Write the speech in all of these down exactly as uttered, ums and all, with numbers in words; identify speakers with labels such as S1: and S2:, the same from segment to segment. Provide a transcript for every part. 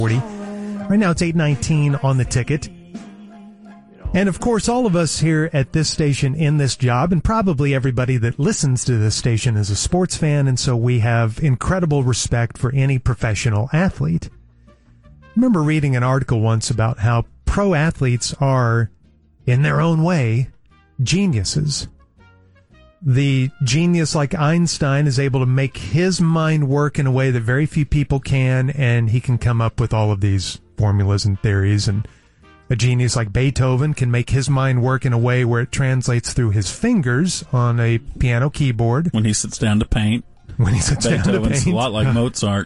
S1: Right now it's eight nineteen on the ticket. And of course, all of us here at this station in this job, and probably everybody that listens to this station is a sports fan, and so we have incredible respect for any professional athlete. I remember reading an article once about how pro athletes are, in their own way, geniuses. The genius like Einstein is able to make his mind work in a way that very few people can, and he can come up with all of these formulas and theories. And a genius like Beethoven can make his mind work in a way where it translates through his fingers on a piano keyboard.
S2: When he sits down to paint.
S1: When he sits down to
S2: Beethoven's
S1: paint.
S2: a lot like Mozart.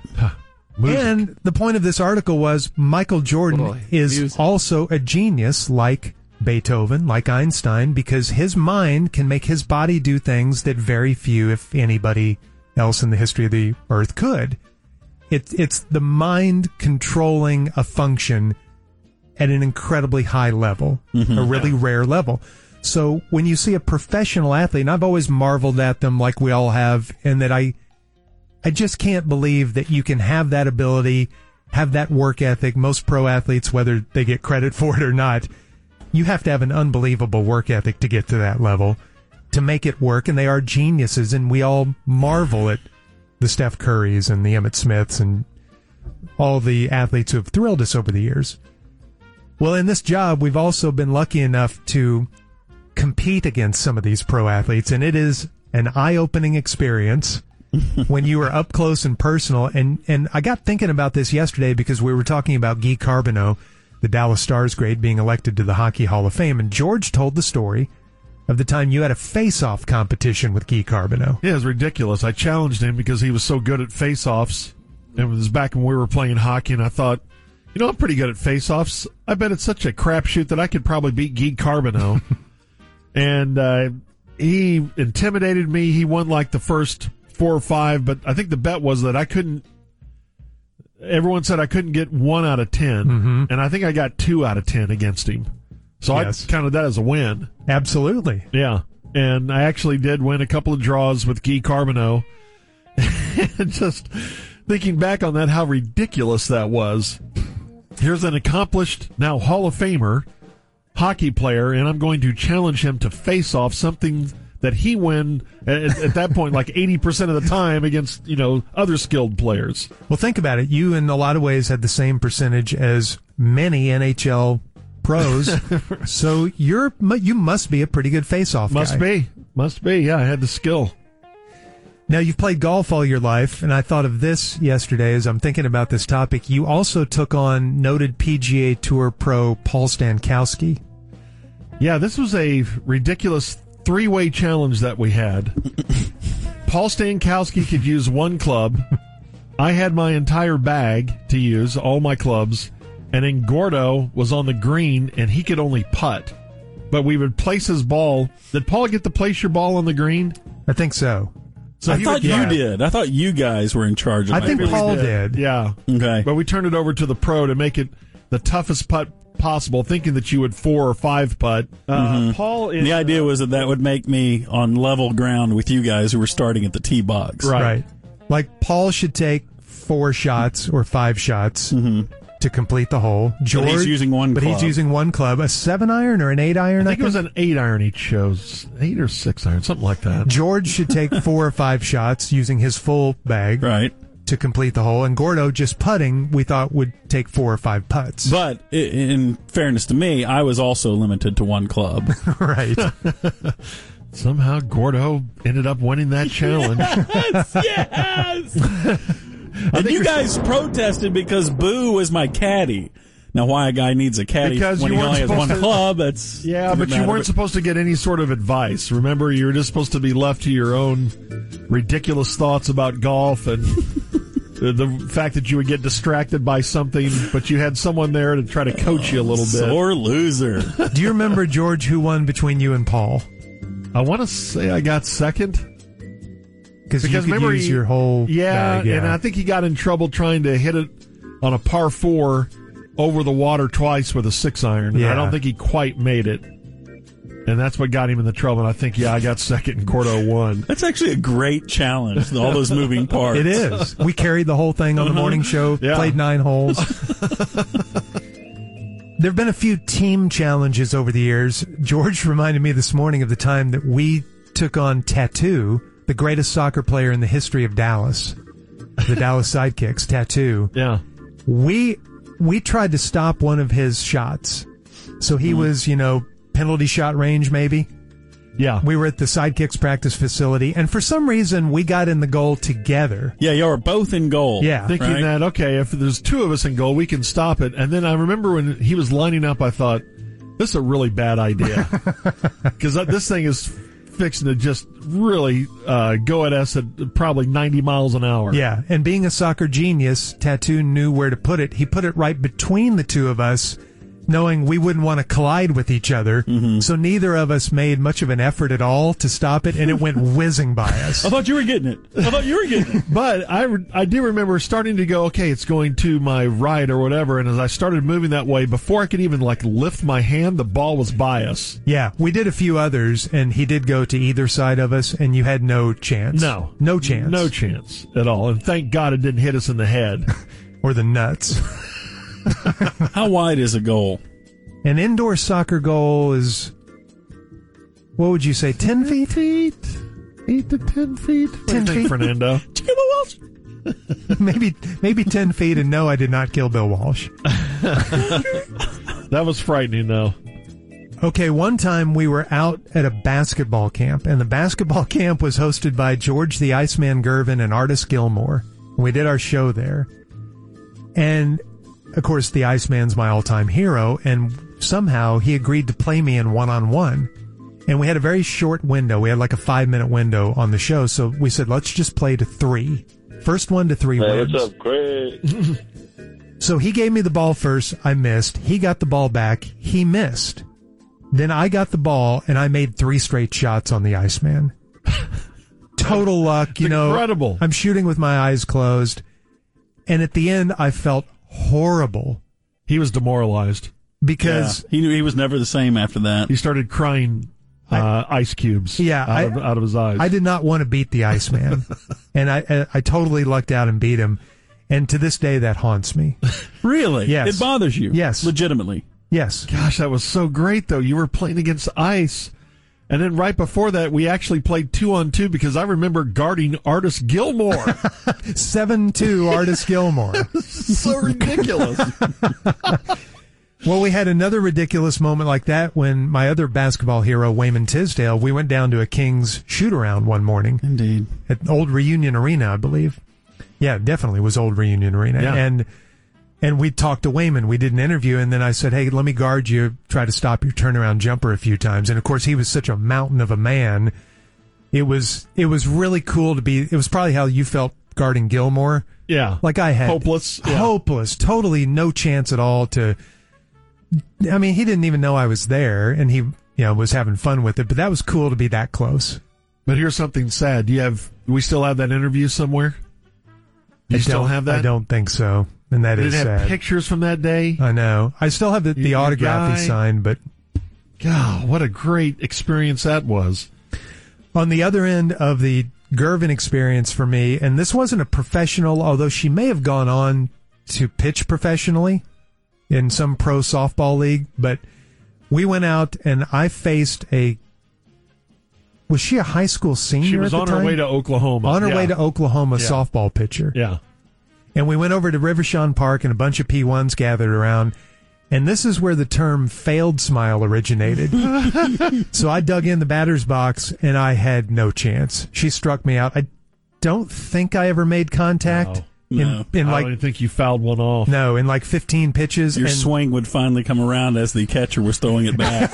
S1: And the point of this article was Michael Jordan
S3: Boy,
S1: is
S3: music.
S1: also a genius like Beethoven, like Einstein, because his mind can make his body do things that very few, if anybody else in the history of the earth could. It, it's the mind controlling a function at an incredibly high level,
S2: Mm-hmm.
S1: a really rare level. So when you see a professional athlete, and I've always marveled at them like we all have, and that I, I just can't believe that you can have that ability, have that work ethic. Most pro athletes, whether they get credit for it or not, you have to have an unbelievable work ethic to get to that level, to make it work, and they are geniuses, and we all marvel at the Steph Currys and the Emmitt Smiths and all the athletes who have thrilled us over the years. Well, in this job, we've also been lucky enough to compete against some of these pro athletes, and it is an eye-opening experience when you are up close and personal. And, and I got thinking about this yesterday because we were talking about Guy Carbonneau, the Dallas Stars great, being elected to the Hockey Hall of Fame. And George told the story of the time you had a face-off competition with Guy Carbonneau.
S4: Yeah, it was ridiculous. I challenged him because he was so good at face-offs. It was back when we were playing hockey, and I thought, you know, I'm pretty good at face-offs. I bet it's such a crapshoot that I could probably beat Guy Carbonneau. and uh, he intimidated me. He won like the first four or five, but I think the bet was that I couldn't. Everyone said I couldn't get one out of ten,
S1: Mm-hmm.
S4: and I think I got two out of ten against him. So
S1: Yes.
S4: I counted that as a win.
S1: Absolutely.
S4: Yeah, and I actually did win a couple of draws with Guy Carbonneau. And just thinking back on that, how ridiculous that was. Here's an accomplished, now Hall of Famer, hockey player, and I'm going to challenge him to face off something that he win at, at that point like eighty percent of the time against, you know, other skilled players.
S1: Well, think about it. You, in a lot of ways, had the same percentage as many N H L pros. So you're you must be a pretty good face-off guy.
S4: Must be. Must be. Yeah, I had the skill.
S1: Now, you've played golf all your life, and I thought of this yesterday as I'm thinking about this topic. You also took on noted P G A Tour pro Paul Stankowski.
S4: Yeah, this was a ridiculous three-way challenge that we had. Paul Stankowski could use one club. I had my entire bag to use, all my clubs. And then Gordo was on the green, and he could only putt. But we would place his ball. Did Paul get to place your ball on the green?
S1: I think so.
S4: So
S2: I
S4: he
S2: thought
S4: would-
S2: you
S4: yeah.
S2: did. I thought you guys were in charge of
S1: I
S2: my
S1: think
S2: really
S1: Paul did.
S4: Yeah.
S2: Okay.
S4: But we turned it over to the pro to make it the toughest putt possible, thinking that you would four or five putt. Uh,
S2: Mm-hmm.
S4: Paul is,
S2: The idea was that that would make me on level ground with you guys who were starting at the tee box.
S4: Right.
S1: Right. Like, Paul should take four shots or five shots to complete the hole. George,
S2: he's using one
S1: But
S2: club.
S1: he's using one club. A seven iron or an eight iron?
S4: I think it was an eight iron he chose. Eight or six iron, something like that.
S1: George should take four or five shots using his full bag
S2: Right.
S1: to complete the hole. And Gordo, just putting, we thought would take four or five putts.
S2: But i- in fairness to me, I was also limited to one club.
S1: Right.
S4: Somehow Gordo ended up winning that challenge.
S2: yes, yes. And you guys protested because Boo was my caddy. Now, why a guy needs a caddy
S4: Because
S2: when
S4: you
S2: he
S4: weren't
S2: only has one
S4: supposed to-
S2: club, that's
S4: Yeah,
S2: doesn't
S4: but you
S2: matter,
S4: weren't supposed to get any sort of advice. Remember, you were just supposed to be left to your own ridiculous thoughts about golf and the, the fact that you would get distracted by something, but you had someone there to try to coach you a little bit.
S2: Sore loser.
S1: Do you remember, George, who won between you and Paul?
S4: I want to say I got second.
S1: Because you
S4: Because
S1: could
S4: remember,
S1: use
S4: he-
S1: your whole
S4: Yeah,
S1: bag, yeah.
S4: and I think he got in trouble trying to hit it on a par four over the water twice with a six iron. And
S1: Yeah.
S4: I don't think he quite made it. And that's what got him in the trouble. And I think, yeah, I got second and Gordo won.
S2: That's actually a great challenge, all those moving parts.
S1: It is. We carried the whole thing on the morning show,
S4: Yeah.
S1: played nine holes. There have been a few team challenges over the years. George reminded me this morning of the time that we took on Tattoo, the greatest soccer player in the history of Dallas. The Dallas Sidekicks, Tattoo.
S4: Yeah.
S1: We we tried to stop one of his shots. So he mm. was, you know, penalty shot range maybe.
S4: Yeah.
S1: We were at the Sidekicks practice facility, and for some reason we got in the goal together.
S2: Yeah, you were both in goal.
S1: Yeah.
S4: Thinking
S2: right?
S4: that, okay, if there's two of us in goal, we can stop it. And then I remember when he was lining up, I thought, this is a really bad idea. Because this thing is fixing to just really uh, go at us at probably ninety miles an hour.
S1: Yeah, and being a soccer genius, Tattoo knew where to put it. He put it right between the two of us, knowing we wouldn't want to collide with each other. Mm-hmm. So neither of us made much of an effort at all to stop it, and it went whizzing by us.
S2: I thought you were getting it. I thought you were getting it.
S4: But I, I do remember starting to go, okay, it's going to my right or whatever, and as I started moving that way, before I could even like lift my hand, the ball was by us.
S1: Yeah, we did a few others, and he did go to either side of us, and you had no chance.
S4: No.
S1: No chance.
S4: No chance at all. And thank God it didn't hit us in the head.
S1: Or the nuts.
S2: How wide is a goal?
S1: An indoor soccer goal is, what would you say, ten feet?
S4: feet? Eight to ten feet? What
S1: ten
S4: do you think,
S1: feet?
S4: Fernando?
S1: maybe, maybe ten feet, and no, I did not kill Bill Walsh.
S4: That was frightening, though.
S1: Okay, one time we were out at a basketball camp, and the basketball camp was hosted by George the Iceman Gervin and Artis Gilmore. We did our show there. And, of course, the Iceman's my all-time hero, and somehow he agreed to play me in one-on-one. And we had a very short window. We had like a five-minute window on the show, so we said, let's just play to three. First one to three
S3: hey,
S1: wins.
S3: What's up, Craig?
S1: So he gave me the ball first. I missed. He got the ball back. He missed. Then I got the ball, and I made three straight shots on the Iceman. Total luck, you know.
S4: Incredible.
S1: I'm shooting with my eyes closed. And at the end, I felt horrible.
S4: He was demoralized.
S1: Because
S2: yeah. he knew he was never the same after that.
S4: He started crying uh, I, ice cubes
S1: yeah,
S4: out,
S1: I,
S4: of, out of his eyes.
S1: I did not want to beat the Iceman. And I, I, I totally lucked out and beat him. And to this day, that haunts me.
S2: Really?
S1: Yes.
S2: It bothers you?
S1: Yes.
S2: Legitimately?
S1: Yes.
S4: Gosh, that was so great, though. You were playing against ice. And then right before that, we actually played two on two because I remember guarding Artis Gilmore.
S1: seven two Artis Gilmore.
S4: So ridiculous.
S1: Well, we had another ridiculous moment like that when my other basketball hero, Wayman Tisdale, we went down to a Kings shoot-around one morning.
S2: Indeed.
S1: At Old Reunion Arena, I believe. Yeah, definitely was Old Reunion Arena.
S4: Yeah.
S1: And and we talked to Wayman. We did an interview, and then I said, hey, let me guard you, try to stop your turnaround jumper a few times. And, of course, he was such a mountain of a man. It was it was really cool to be – it was probably how you felt guarding Gilmore.
S4: Yeah.
S1: Like I had –
S4: Hopeless. Yeah.
S1: Hopeless. Totally no chance at all to – I mean, he didn't even know I was there, and he, you know, was having fun with it. But that was cool to be that close.
S4: But here's something sad. Do you have – do we still have that interview somewhere? Do you
S1: I
S4: still
S1: don't-
S4: have that?
S1: I don't think so. And that
S4: Did
S1: is
S4: it have
S1: sad.
S4: pictures from that day?
S1: I know. I still have the, the
S4: Your
S1: autograph he
S4: guy.
S1: signed, but
S4: God, what a great experience that was.
S1: on the other end of the Gervin experience for me, and this wasn't a professional, although she may have gone on to pitch professionally in some pro softball league, but we went out and I faced a, was she a high school senior
S4: She was
S1: at the
S4: on her
S1: time?
S4: way to Oklahoma.
S1: On her
S4: Yeah.
S1: way to Oklahoma,
S4: Yeah.
S1: softball pitcher.
S4: Yeah.
S1: And we went over to Rivershawn Park, and a bunch of P ones gathered around. And this is where the term failed smile originated. So I dug in the batter's box, and I had no chance. She struck me out. I don't think I ever made contact.
S2: No.
S1: In,
S2: No.
S1: in
S4: I
S1: like
S4: don't even think you fouled one off.
S1: no, in like fifteen pitches.
S2: Your
S1: and,
S2: swing would finally come around as the catcher was throwing it back.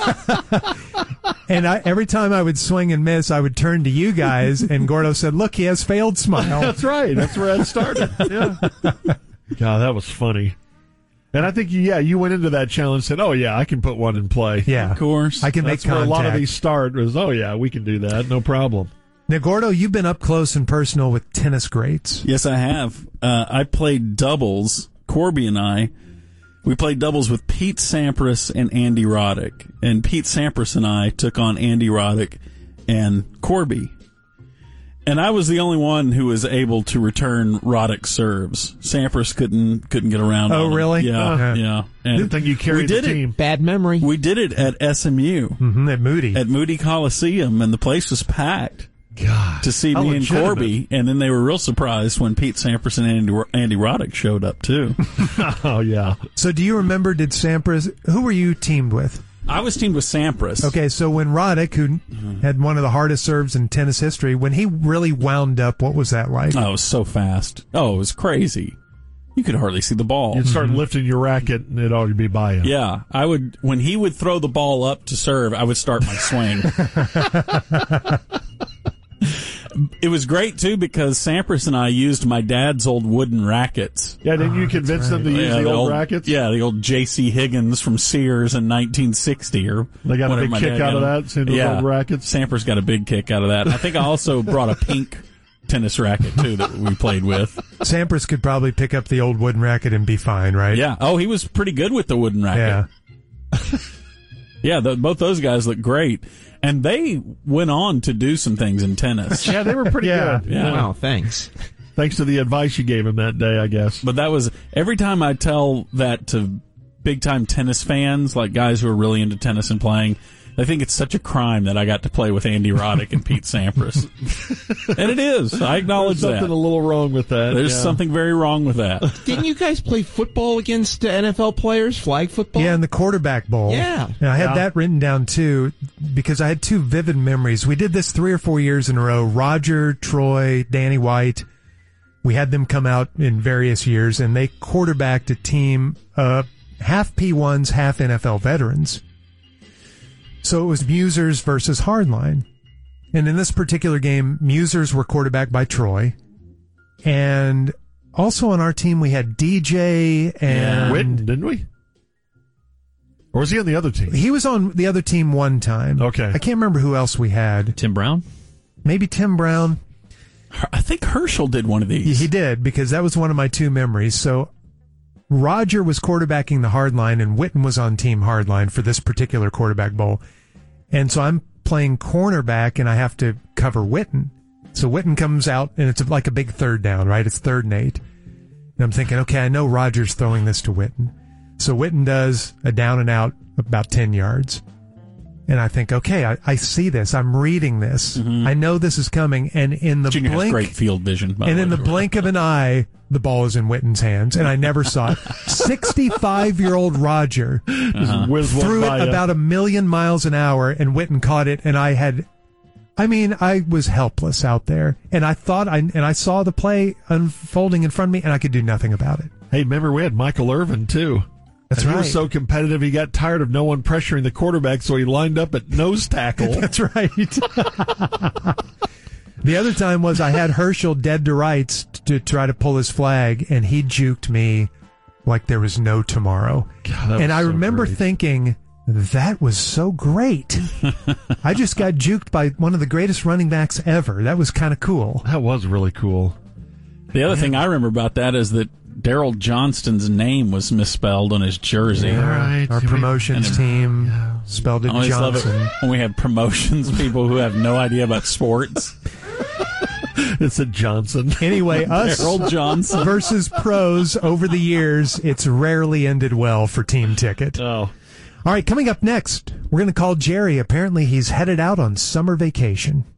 S1: and I, every time I would swing and miss, I would turn to you guys, and Gordo said, "Look, he has failed smile."
S4: That's right. That's where it started. Yeah. God, that was funny. And I think, yeah, you went into that challenge and said, oh, yeah, I can put one in play.
S1: Yeah,
S2: Of course.
S1: I can
S4: That's
S1: make
S4: where
S1: contact.
S4: a lot of these start was, oh, yeah, we can do that. No problem.
S1: Now, Gordo, you've been up close and personal with tennis greats.
S2: Yes, I have. Uh, I played doubles, Corby and I, We played doubles with Pete Sampras and Andy Roddick. And Pete Sampras and I took on Andy Roddick and Corby. And I was the only one who was able to return Roddick serves. Sampras couldn't couldn't get around.
S1: Oh,
S2: on
S1: really?
S2: Yeah,
S1: Uh-huh.
S2: yeah. And
S4: Didn't think you carried
S2: we did
S4: the team.
S2: It,
S3: Bad memory.
S2: we did it at S M U,
S1: Mm-hmm, at Moody.
S2: at Moody Coliseum, and the place was packed.
S4: God,
S2: To see
S4: how
S2: me and
S4: legitimate.
S2: Corby, and then they were real surprised when Pete Sampras and Andy, Andy Roddick showed up too.
S4: Oh, yeah.
S1: So do you remember, did Sampras, who were you teamed with?
S2: I was teamed with Sampras.
S1: Okay, so when Roddick, who had one of the hardest serves in tennis history, when he really wound up, what was that like?
S2: Oh, it was so fast. Oh, it was crazy. You could hardly see the ball.
S4: You'd start lifting your racket, and it'd already be by you.
S2: Yeah, I would. When he would throw the ball up to serve, I would start my swing. It was great too because Sampras and I used my dad's old wooden rackets.
S4: Yeah, didn't you convince them to use
S2: Yeah,
S4: the old, rackets?
S2: Yeah, the old J C Higgins from Sears in nineteen sixty or
S4: They got a
S2: whatever
S4: big
S2: my
S4: kick
S2: dad
S4: out
S2: got
S4: of
S2: them.
S4: that, seeing those
S2: Yeah,
S4: old rackets.
S2: Sampras got a big kick out of that. I think I also brought a pink tennis racket too that we played with.
S1: Sampras could probably pick up the old wooden racket and be fine, right?
S2: Yeah. Oh, he was pretty good with the wooden racket.
S1: Yeah.
S2: Yeah, the, both those guys look great. And they went on to do some things in tennis.
S4: Yeah, they were pretty
S1: Yeah.
S4: good.
S2: Yeah.
S3: Wow, thanks.
S4: Thanks to the advice you gave him that day, I guess.
S2: But that was, every time I tell that to big-time tennis fans, like guys who are really into tennis and playing, they think it's such a crime that I got to play with Andy Roddick and Pete Sampras. And it is. I acknowledge
S4: There's something
S2: that.
S4: a little wrong with that.
S2: There's
S4: yeah.
S2: something very wrong with that.
S3: Didn't you guys play football against uh, N F L players, flag football?
S1: Yeah, in the quarterback bowl.
S3: Yeah.
S1: And I had
S4: Yeah.
S1: that written down too because I had two vivid memories. We did this three or four years in a row. Roger, Troy, Danny White. We had them come out in various years and they quarterbacked a team, uh, half P ones, half N F L veterans. So it was Musers versus Hardline. And in this particular game, Musers were quarterbacked by Troy. And also on our team, we had D J and...
S4: Witten, didn't we? Or was he on the other team?
S1: He was on the other team one time.
S4: Okay.
S1: I can't remember who else we had.
S5: Tim Brown?
S1: Maybe Tim Brown.
S2: I think Herschel did one of these.
S1: He did, because that was one of my two memories. So Roger was quarterbacking the hardline, and Witten was on team hardline for this particular quarterback bowl. And so I'm playing cornerback, and I have to cover Witten. So Witten comes out, and it's like a big third down, right? It's third and eight. And I'm thinking, okay, I know Roger's throwing this to Witten. So Witten does a down and out about ten yards. And I think, okay, I, I see this. I'm reading this.
S2: Mm-hmm.
S1: I know this is coming. And in the
S2: Junior has
S1: blink,
S2: great field vision. By
S1: and
S2: the
S1: in
S2: way.
S1: the blink of an eye, the ball is in Witten's hands, and I never saw it. sixty-five-year-old Roger
S4: Just whiz one
S1: threw
S4: by
S1: it
S4: ya.
S1: about a million miles an hour, and Witten caught it, and I had, I mean, I was helpless out there, and I thought, I and I saw the play unfolding in front of me, and I could do nothing about it.
S4: Hey, remember we had Michael Irvin, too.
S1: That's
S4: and He
S1: right.
S4: was so competitive, he got tired of no one pressuring the quarterback, so he lined up at nose tackle.
S1: That's right. The other time was I had Herschel dead to rights to try to pull his flag, and he juked me like there was no tomorrow.
S4: God, that
S1: And
S4: was
S1: I
S4: so
S1: remember
S4: great.
S1: thinking, that was so great. I just got juked by one of the greatest running backs ever. That was kind of cool.
S4: That was really cool.
S2: The other thing I remember about that is that Daryl Johnston's name was misspelled on his jersey.
S4: Yeah. right.
S1: Our
S4: We-
S1: promotions
S2: and-
S1: team spelled it
S2: I always love
S1: Johnson.
S2: it when we have promotions people who have no idea about sports.
S4: It's a Johnson.
S1: Anyway, us
S2: Daryl Johnson.
S1: versus pros over the years, it's rarely ended well for Team Ticket.
S4: Oh.
S1: All right, coming up next, we're going to call Jerry. Apparently, he's headed out on summer vacation.